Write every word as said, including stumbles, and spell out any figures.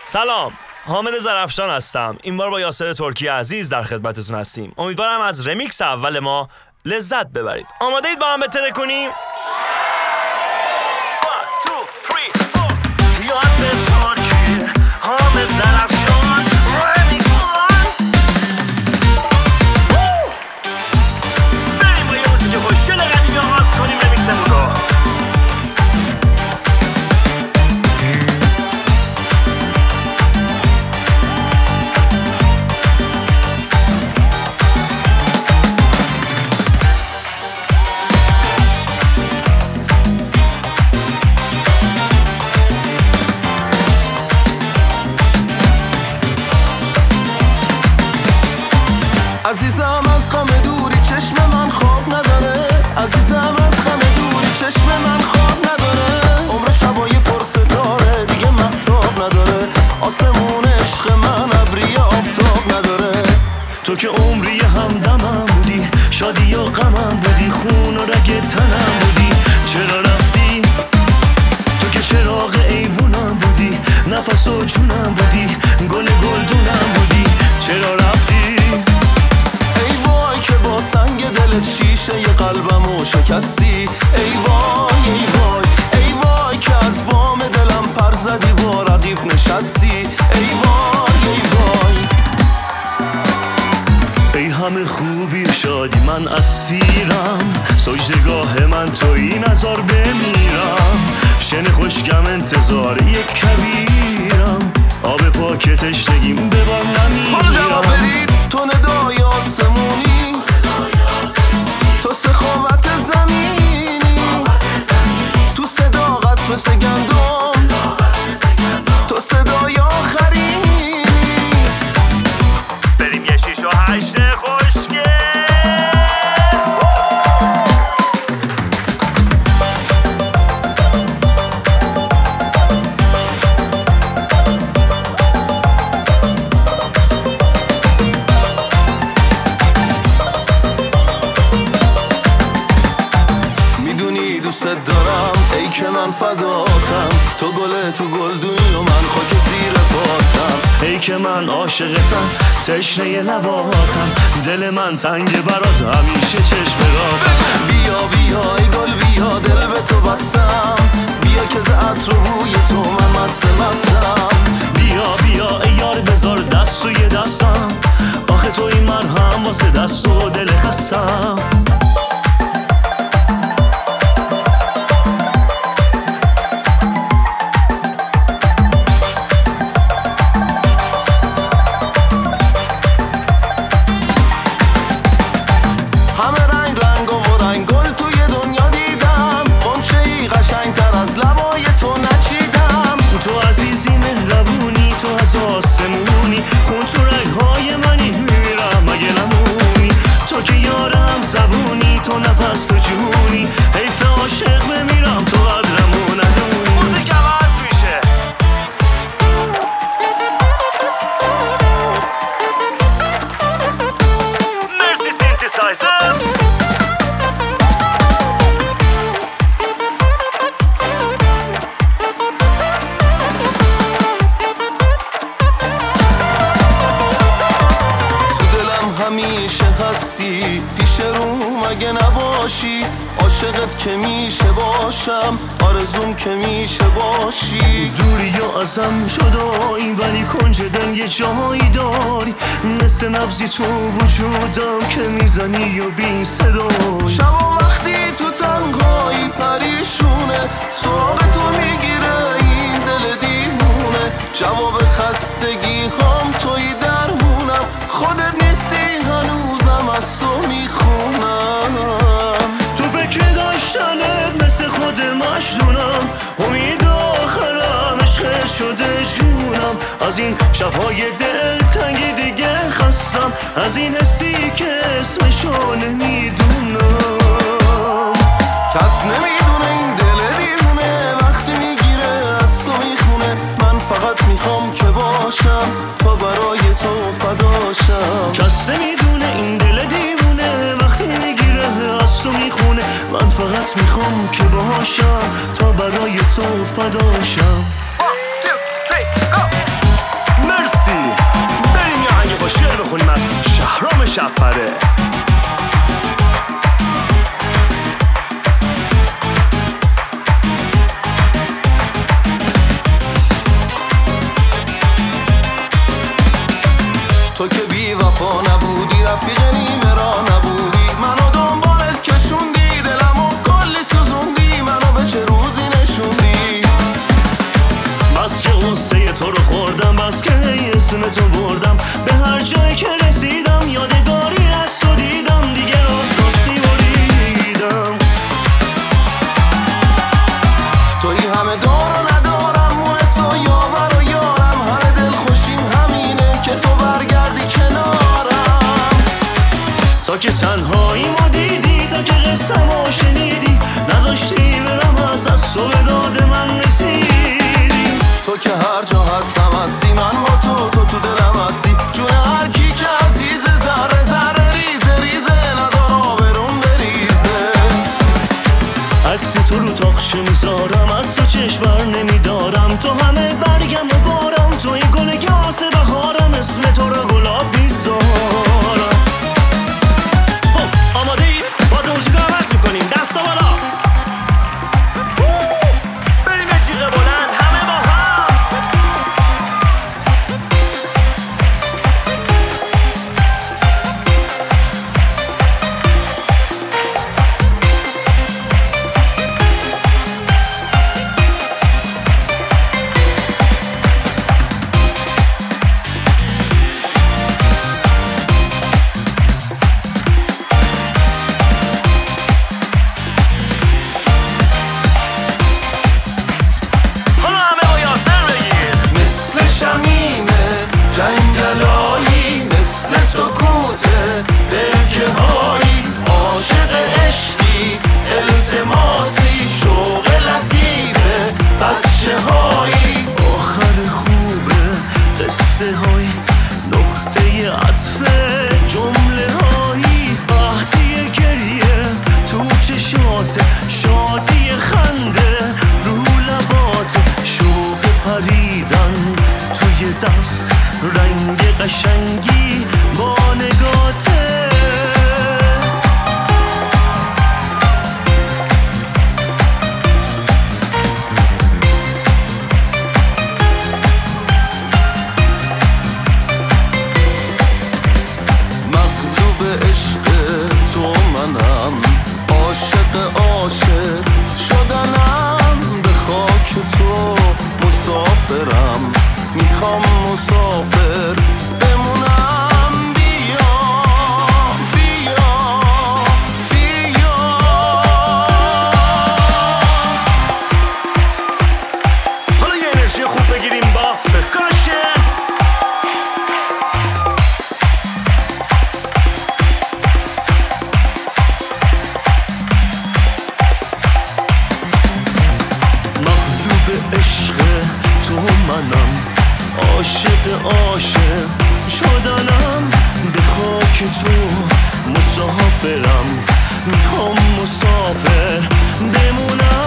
سلام، حامد زرفشان هستم. این بار با یاسر ترکی عزیز در خدمتتون هستیم. امیدوارم از رمیکس اول ما لذت ببرید. آماده اید با هم بتره کنیم؟ یاسر ترکی، حامد زرفشان، رمیکس بریم با یه موسیقی خوشگل قدیمی آغاز کنیم رمیکسمون رو. عزیزم از غم دوری چشم من خواب نداره، عزیزم از غم دوری چشم من خواب نداره. عمر شبای پر ستاره دیگه مهتاب نداره، آسمون عشق من ابری آفتاب نداره. تو که عمری همدمم بودی، شادی و غمم بودی، خون و رگ تنم بودی، چرا رفتی؟ تو که چراغ ایوونم بودی، نفس و جونم بودی، گل گلدونم بودی، چرا رفتی؟ که با سنگ دلت شیشه ی قلبمو شکستی. ای وای ای وای ای وای که از بام دلم پر زدی با رقیب نشستی. ای وای ای وای ای همه خوبی و شادی من اسیرم، سجدگاه من تویی نزار بمیرم، شن خوشگم انتظار یک کبیرم، آب پاک تشنگیم ببار نمیرم. حالا جواب بدید تو ندای آسمونی، تو سخاوت زمینی، تو صداقت مثل گندم، تو صدای آخرینی. بریم یه شیش و هشت خوشگل. که من فداتم، تو گل تو گلدونی و من خاک زیر پاتم. ای که من عاشقتم، تشنه لباتم، دل من تنگ برات همیشه چشم راتم. بیا بیا ای گل بیا دل به تو بستم، بیا که ز عطر و بوی تو من مست مستم. بیا بیا ای یار بذار دست توی دستم، آخه توی من هم واسه دست و دل خستم. آسمونی خون تو رگهای منی میرم مگه نمونی، تو که یارم زبونی، تو نفس تو جونی، حیف عاشق بمیرم تو قدرمو ندونی. موزیک عوض میشه. مرسی سینتسایزر. همیشه هستی پیش روم اگه نباشی، عاشقت که میشه باشم، آرزوم که میشه باشی. دوری یا ازم جدایی ولی کنج دل یه جایی داری، مثل نبضی تو وجودم که میزنی و بی صدایی. شب و وقتی تو تنهایی پریشونه، سراغ تو میگیره این دل دیوونه، جواب خستگی هم توی درمونم، خودت نیستی هنوزم از تو میخونم. تو فکر داشتنت مثل خود مجنونم، امید آخرم عشق شده جونم، از این شبهای دلتنگی دیگه خستم، از این حسی که اسمشو نمیدونم. کس نمیدونه این دل دیوونه وقتی میگیره از تو میخونه، من فقط میخوام که باشم تا برای تو فداشم. کس نمیدونه این دل دیوونه وقتی میگیره از تو میخونه، من فقط میخوام که باشم تا برای تو فداشم. one, two, three, go! بخونیم از شهرام شب‌پره. تو که بی وفا نبودی، رفیق نیمه را نبودی، منو دنبالت کشوندی، دلمو کلی سوزوندی، منو به چه روزی نشوندی. بس که غصه تو رو خوردم، بس که اسم تو بردم، به هر جایی که رسیدم یادگاری از تو دیدم، دیگه راستاسی بریدم. توی همه دار و ندارم، موهست و یاور و یارم، همه دل خوشیم همینه که تو برگردی کنارم. تا که تنهایی ما دیدی، تا که قصه ما شنیدی، نذاشتی برم از دست تو به داد من رسیدی. تو که هر جا هستم هستی، من با تو، تو تو دلم هستی، جون هر کی که عزیزه، ذره ذره ریزه ریزه، نظر آبرون بریزه. عکس تو رو تاقچه میذارم، از تو چشم بر نمیدارم، تو همه برگم و بارم، توی گل گاس بهارم، اسم تو رو گلاب میذارم. خب آماده اید؟ باز موسیقی عوض میکنیم، دستا بالا، بریم یه جیغه بلند همه با هم. جنگلایی مثل سکوته برکه هایی، عاشق عشقی التماسی، شوق لطیفه بچه هایی. آخر خوبه قصه های، نقطه عطف جمله هایی، قحطی گریه تو چشات، شادی خنده رو لبات، شوق پریدن توی دست، رنگ قشنگی با نگاته. مغلوب عشق تو منم، عاشق عاشق شدنم، به خاک تو مسافرم، میخوام مسافر بمونم. بیا بیا بیا. حالا یه انرژی خوب بگیریم با پرکاشن. مغلوب عشق تو منم، عاشق عاشق شدنم، به خاک تو مسافرم، میخوام مسافر بمونم.